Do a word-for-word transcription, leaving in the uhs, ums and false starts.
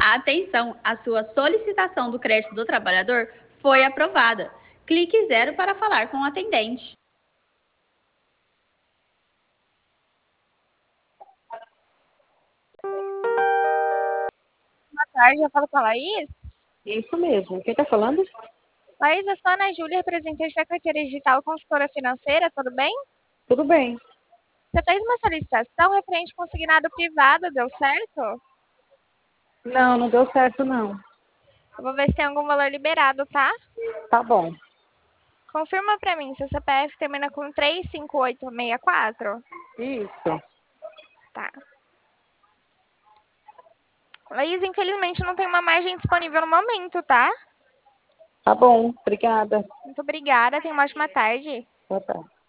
Atenção, a sua solicitação do crédito do trabalhador foi aprovada. Clique zero para falar com o atendente. Boa tarde, eu falo com a Laís. Isso mesmo. Quem está falando? Laís, eu sou a Ana Júlia, representante da carteira digital consultora financeira, tudo bem? Tudo bem. Você fez uma solicitação referente consignado privado, deu certo? Não, não deu certo, não. Eu vou ver se tem algum valor liberado, tá? Tá bom. Confirma pra mim, seu C P F termina com três cinco oito seis quatro? Isso. Tá. Laís, infelizmente não tem uma margem disponível no momento, tá? Tá bom. Obrigada. Muito obrigada, tenha uma ótima tarde. Boa tarde.